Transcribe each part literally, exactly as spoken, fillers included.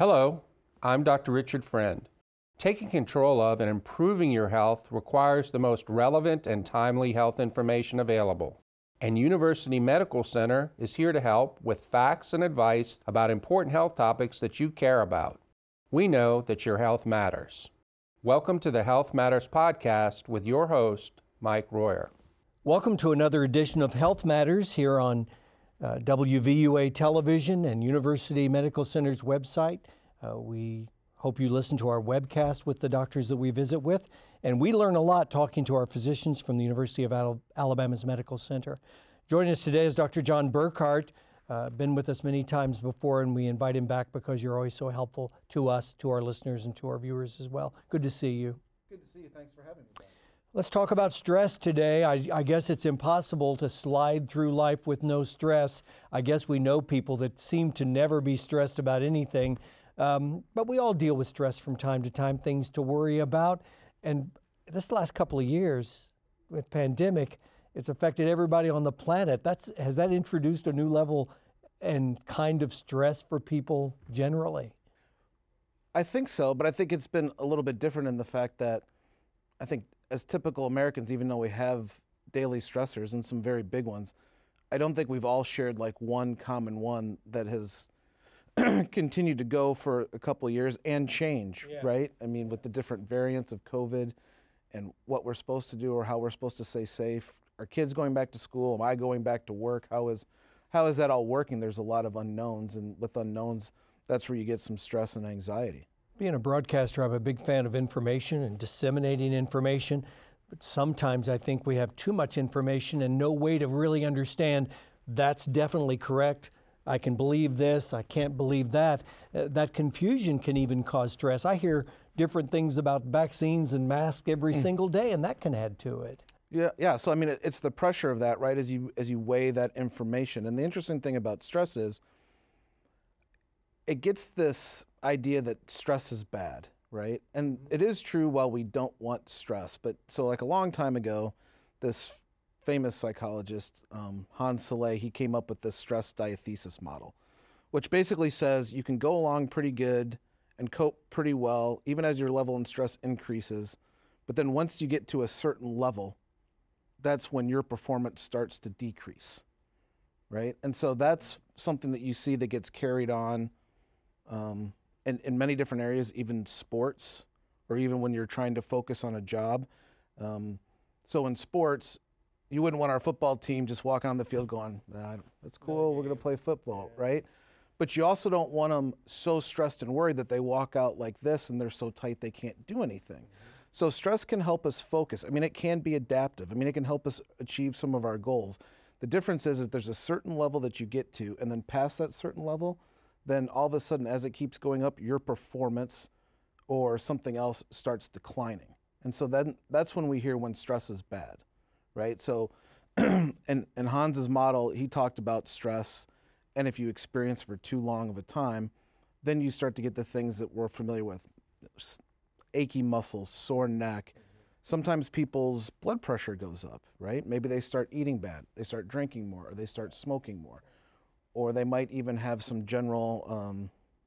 Hello, I'm Doctor Richard Friend. Taking control of and improving your health requires the most relevant and timely health information available. And University Medical Center is here to help with facts and advice about important health topics that you care about. We know that your health matters. Welcome to the Health Matters Podcast with your host, Mike Royer. Welcome to another edition of Health Matters here on uh, W V U A Television and University Medical Center's website. Uh, we hope you listen to our webcast with the doctors that we visit with, and we learn a lot talking to our physicians from the University of Al- Alabama's Medical Center. Joining us today is Doctor John Burkhart. Uh, been with us many times before, and we invite him back because you're always so helpful to us, to our listeners, and to our viewers as well. Good to see you. Good to see you. Thanks for having me back. Let's talk about stress today. I, I guess it's impossible to slide through life with no stress. I guess we know people that seem to never be stressed about anything, um, but we all deal with stress from time to time, things to worry about. And this last couple of years with pandemic, it's affected everybody on the planet. That's has that introduced a new level and kind of stress for people generally? I think so, but I think it's been a little bit different in the fact that I think as typical Americans, even though we have daily stressors and some very big ones, I don't think we've all shared like one common one that has continued to go for a couple of years and change, yeah. Right? I mean, with the different variants of COVID and what we're supposed to do or how we're supposed to stay safe. Are kids going back to school? Am I going back to work? How is how is that all working? There's a lot of unknowns, and with unknowns, that's where you get some stress and anxiety. Being a broadcaster, I'm a big fan of information and disseminating information, but sometimes I think we have too much information and no way to really understand that's definitely correct. I can believe this, I can't believe that. Uh, that confusion can even cause stress. I hear different things about vaccines and masks every mm. single day, and that can add to it. Yeah, yeah. So I mean, it, it's the pressure of that, right? As you as you weigh that information, and the interesting thing about stress is, it gets this idea that stress is bad, right? And it is true. While we don't want stress, but so like a long time ago, this famous psychologist um, Hans Selye, he came up with this stress diathesis model, which basically says you can go along pretty good and cope pretty well, even as your level in stress increases, but then once you get to a certain level, that's when your performance starts to decrease, right? And so that's something that you see that gets carried on um, in, in many different areas, even sports, or even when you're trying to focus on a job. Um, so in sports, you wouldn't want our football team just walking on the field going, ah, that's cool, we're gonna play football, right? But you also don't want them so stressed and worried that they walk out like this and they're so tight they can't do anything. So stress can help us focus. I mean, it can be adaptive. I mean, it can help us achieve some of our goals. The difference is that there's a certain level that you get to, and then past that certain level, then all of a sudden, as it keeps going up, your performance or something else starts declining. And so then that's when we hear when stress is bad, right? So in, in Hans's model, he talked about stress, and if you experience for too long of a time, then you start to get the things that we're familiar with. Achy muscles, sore neck. Sometimes people's blood pressure goes up, right? Maybe they start eating bad, they start drinking more, or they start smoking more. Or they might even have some general, um,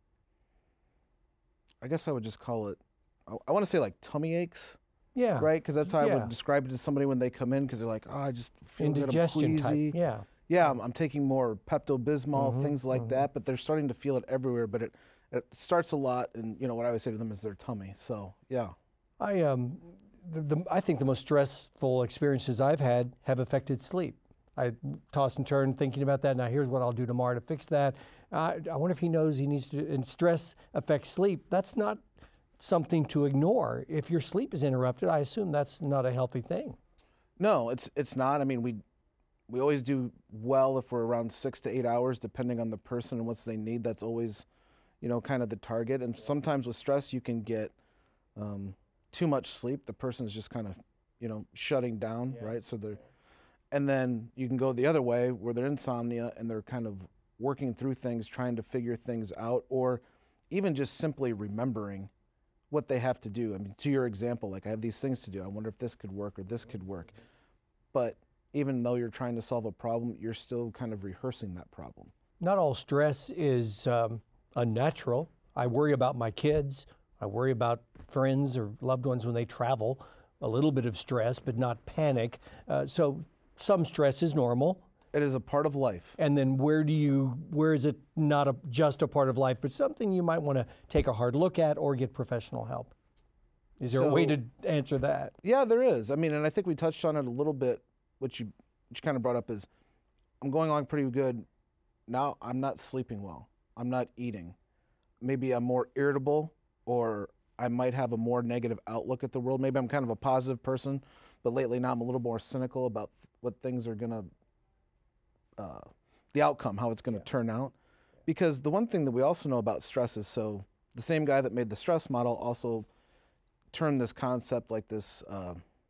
I guess I would just call it, I, I want to say like tummy aches. Yeah. Right? Because that's how yeah. I would describe it to somebody when they come in, because they're like, oh, I just feel good, I'm queasy. Type. Yeah. Yeah, I'm, I'm taking more Pepto-Bismol, mm-hmm, things like mm-hmm. that, but they're starting to feel it everywhere, but it, it starts a lot, and you know what I always say to them is their tummy. So, yeah. I um, the, the, I think the most stressful experiences I've had have affected sleep. I toss and turn thinking about that. Now here's what I'll do tomorrow to fix that. Uh, I wonder if he knows he needs to, and stress affects sleep. That's not something to ignore. If your sleep is interrupted, I assume that's not a healthy thing. No, it's it's not. I mean, we we always do well if we're around six to eight hours, depending on the person and what they need. That's always, you know, kind of the target. And sometimes with stress, you can get um, too much sleep. The person is just kind of, you know, shutting down, yeah. right? So they're, and then you can go the other way where they're insomnia and they're kind of working through things, trying to figure things out, or even just simply remembering what they have to do. I mean, to your example, like I have these things to do. I wonder if this could work or this could work. But even though you're trying to solve a problem, you're still kind of rehearsing that problem. Not all stress is um, unnatural. I worry about my kids. I worry about friends or loved ones when they travel. A little bit of stress, but not panic. Uh, so some stress is normal. It is a part of life. And then where do you, where is it not a, just a part of life, but something you might want to take a hard look at or get professional help? Is there So, a way to answer that? Yeah, there is. I mean, and I think we touched on it a little bit, which you, which you kind of brought up is, I'm going along pretty good. Now I'm not sleeping well. I'm not eating. Maybe I'm more irritable, or I might have a more negative outlook at the world. Maybe I'm kind of a positive person, but lately now I'm a little more cynical about what things are going to, uh, the outcome, how it's going to yeah. turn out. Because the one thing that we also know about stress is, so the same guy that made the stress model also turned this concept like this, uh,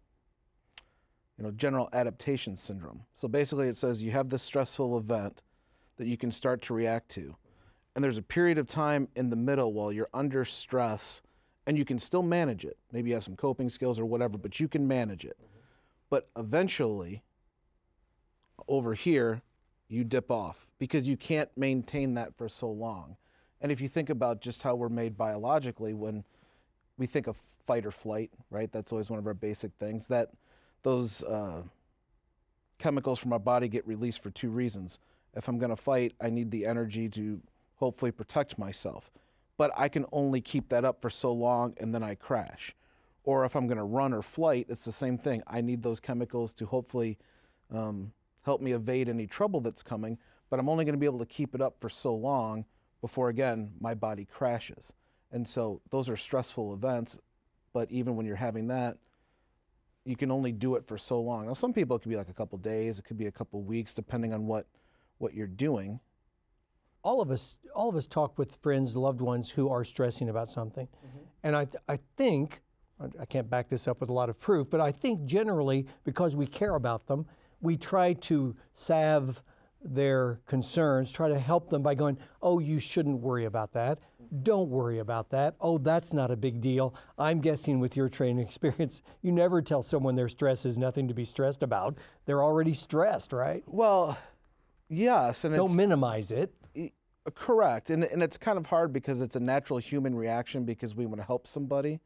you know, general adaptation syndrome. So basically it says you have this stressful event that you can start to react to. And there's a period of time in the middle while you're under stress and you can still manage it. Maybe you have some coping skills or whatever, but you can manage it. Mm-hmm. But eventually, over here, you dip off because you can't maintain that for so long. And if you think about just how we're made biologically, when we think of fight or flight, right? That's always one of our basic things, that those uh, chemicals from our body get released for two reasons. If I'm gonna fight, I need the energy to hopefully protect myself. But I can only keep that up for so long and then I crash. Or if I'm gonna run or flight, it's the same thing. I need those chemicals to hopefully um, help me evade any trouble that's coming, but I'm only gonna be able to keep it up for so long before, again, my body crashes. And so those are stressful events, but even when you're having that, you can only do it for so long. Now, some people, it could be like a couple days, it could be a couple weeks, depending on what, what you're doing. All of us, all of us talk with friends, loved ones who are stressing about something. Mm-hmm. And I, I think, I can't back this up with a lot of proof, but I think generally, because we care about them, we try to salve their concerns, try to help them by going, oh, you shouldn't worry about that. Don't worry about that. Oh, that's not a big deal. I'm guessing with your training experience, you never tell someone their stress is nothing to be stressed about. They're already stressed, right? Well, yes. And Don't it's, minimize it. Correct. And, and it's kind of hard because it's a natural human reaction because we want to help somebody.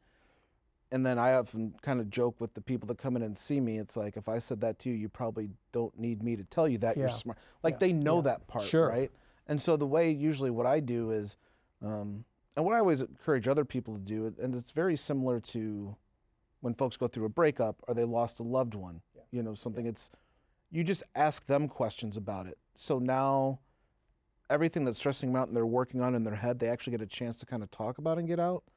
And then I often kind of joke with the people that come in and see me. It's like, if I said that to you, you probably don't need me to tell you that. Yeah. You're smart. Like yeah. they know yeah. that part, sure. right? And so the way usually what I do is, um, and what I always encourage other people to do, and it's very similar to when folks go through a breakup or they lost a loved one, yeah. you know, something yeah. it's, you just ask them questions about it. So now everything that's stressing them out and they're working on in their head, they actually get a chance to kind of talk about and get out.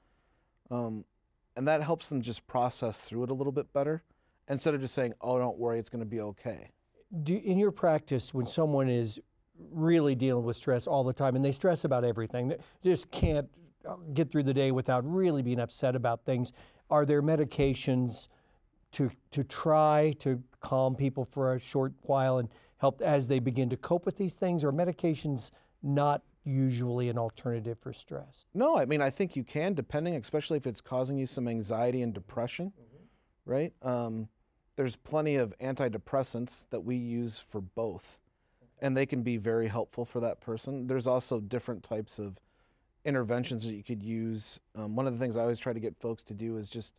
Um, and that helps them just process through it a little bit better instead of just saying, oh, don't worry, it's going to be okay. Do, in your practice, when someone is really dealing with stress all the time and they stress about everything, they just can't get through the day without really being upset about things, are there medications to, to try to calm people for a short while and help as they begin to cope with these things, or medications not usually an alternative for stress? No, I mean, I think you can, depending, especially if it's causing you some anxiety and depression, mm-hmm. right? Um, there's plenty of antidepressants that we use for both, okay. and they can be very helpful for that person. There's also different types of interventions that you could use. Um, one of the things I always try to get folks to do is just,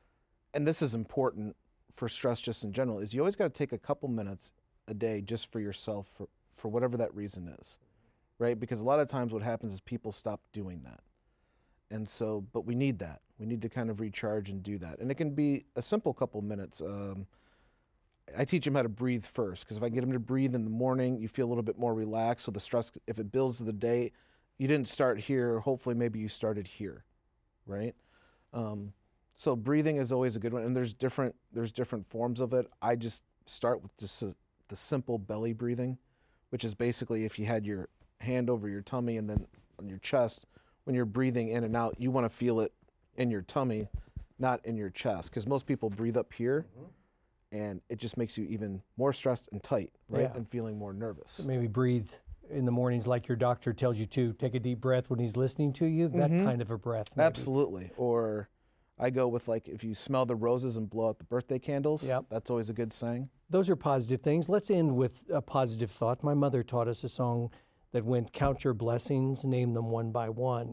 and this is important for stress just in general, is you always got to take a couple minutes a day just for yourself for, for whatever that reason is. Right? Because a lot of times what happens is people stop doing that. And so, but we need that. We need to kind of recharge and do that. And it can be a simple couple minutes. Um, I teach them how to breathe first, because if I get them to breathe in the morning, you feel a little bit more relaxed. So the stress, if it builds to the day, you didn't start here, hopefully maybe you started here, right? Um, so breathing is always a good one. And there's different, there's different forms of it. I just start with just a, the simple belly breathing, which is basically if you had your hand over your tummy and then on your chest, when you're breathing in and out, you want to feel it in your tummy, not in your chest, because most people breathe up here, mm-hmm. and it just makes you even more stressed and tight, right? Yeah. And feeling more nervous. So maybe breathe in the mornings like your doctor tells you to. Take a deep breath when he's listening to you. That mm-hmm. kind of a breath. Maybe. Absolutely. Or I go with, like, if you smell the roses and blow out the birthday candles, yep. that's always a good saying. Those are positive things. Let's end with a positive thought. My mother taught us a song that went, count your blessings, name them one by one.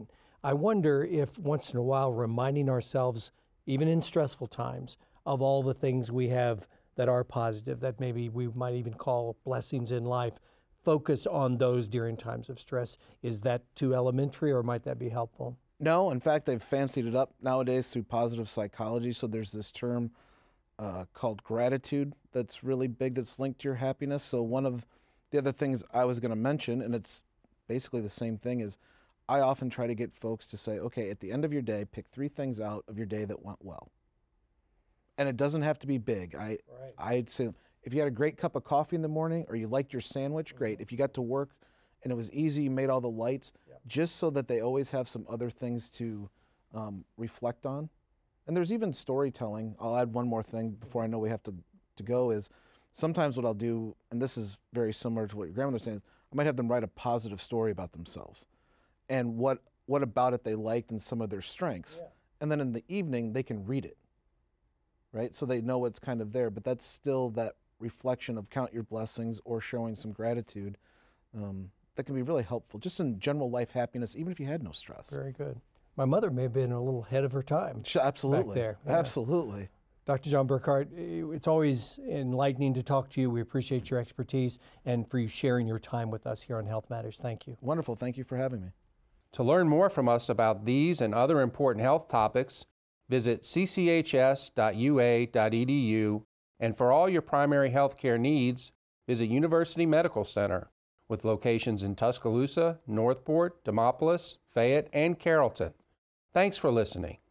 I wonder if once in a while reminding ourselves, even in stressful times, of all the things we have that are positive, that maybe we might even call blessings in life, focus on those during times of stress. Is that too elementary, or might that be helpful? No, in fact, they've fancied it up nowadays through positive psychology. So there's this term uh, called gratitude that's really big, that's linked to your happiness. So one of the other things I was going to mention, and it's basically the same thing, is I often try to get folks to say, okay, at the end of your day, pick three things out of your day that went well. And it doesn't have to be big. I, Right. I'd say if you had a great cup of coffee in the morning, or you liked your sandwich, great. If you got to work and it was easy, you made all the lights, Yep. just so that they always have some other things to um, reflect on. And there's even storytelling. I'll add one more thing before I know we have to, to go, is sometimes what I'll do, and this is very similar to what your grandmother's saying, is I might have them write a positive story about themselves and what, what about it they liked and some of their strengths. Yeah. And then in the evening, they can read it, right? So they know what's kind of there, but that's still that reflection of count your blessings or showing some gratitude. Um, that can be really helpful, just in general life happiness, even if you had no stress. Very good. My mother may have been a little ahead of her time. Sh- Absolutely. Back there, yeah. Absolutely. Doctor John Burkhart, it's always enlightening to talk to you. We appreciate your expertise and for you sharing your time with us here on Health Matters. Thank you. Wonderful. Thank you for having me. To learn more from us about these and other important health topics, visit c c h s dot u a dot e d u, and for all your primary health care needs, visit University Medical Center, with locations in Tuscaloosa, Northport, Demopolis, Fayette, and Carrollton. Thanks for listening.